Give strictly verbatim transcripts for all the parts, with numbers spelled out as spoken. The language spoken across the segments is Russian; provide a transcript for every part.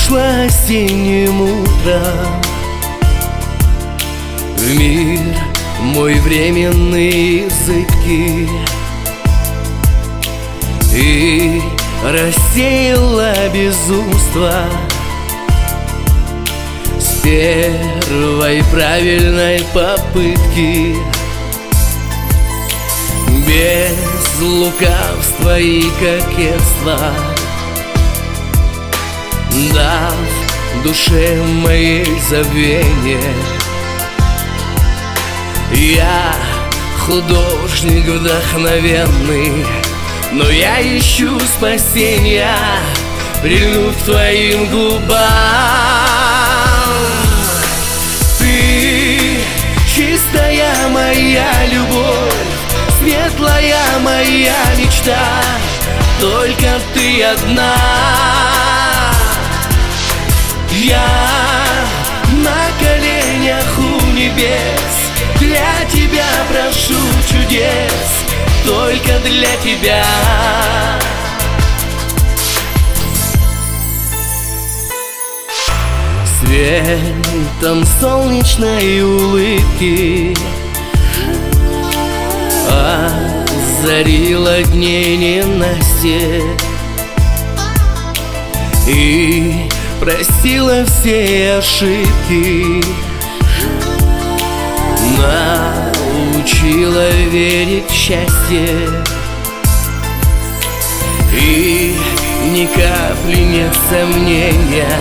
вышла осенним утром в мир мой временный языки и рассеяла безумство с первой правильной попытки. Без лукавства и кокетства, дав душе моей забвение, я художник вдохновенный, но я ищу спасения, прильнув к твоим губам. Ты чистая моя любовь, светлая моя мечта, только ты одна. Я на коленях у небес, для тебя прошу чудес, только для тебя. Светом солнечной улыбки озарила дней ненастье и простила все ошибки, научила верить в счастье, и ни капли нет сомнения.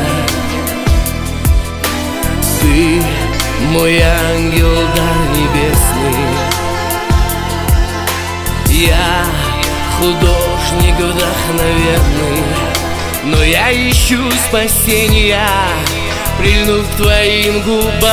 Ты мой ангел, дар небесный. Я художник вдохновенный, но я ищу спасения, прильнув к твоим губам.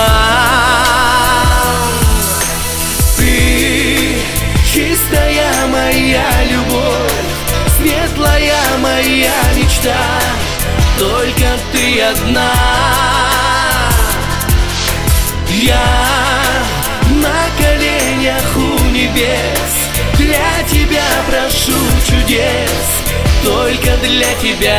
Ты чистая моя любовь, светлая моя мечта, только ты одна. Я на коленях у небес, для тебя прошу чудес, только для тебя.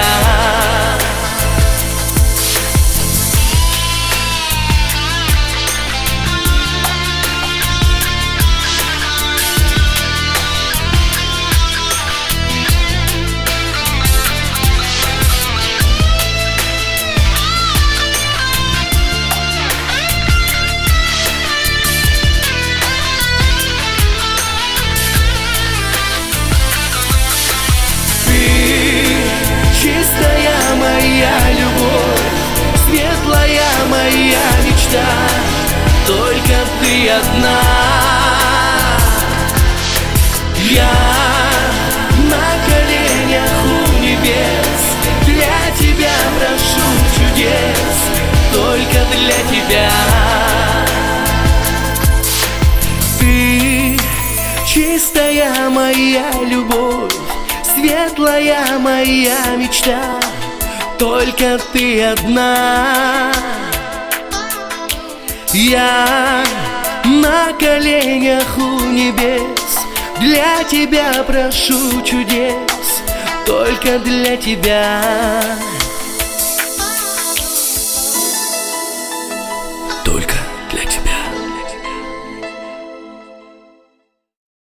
Моя мечта, только ты одна. Я на коленях у небес, для тебя прошу чудес, только для тебя. Ты чистая моя любовь, светлая моя мечта, только ты одна. Я на коленях у небес, для тебя прошу чудес, только для тебя.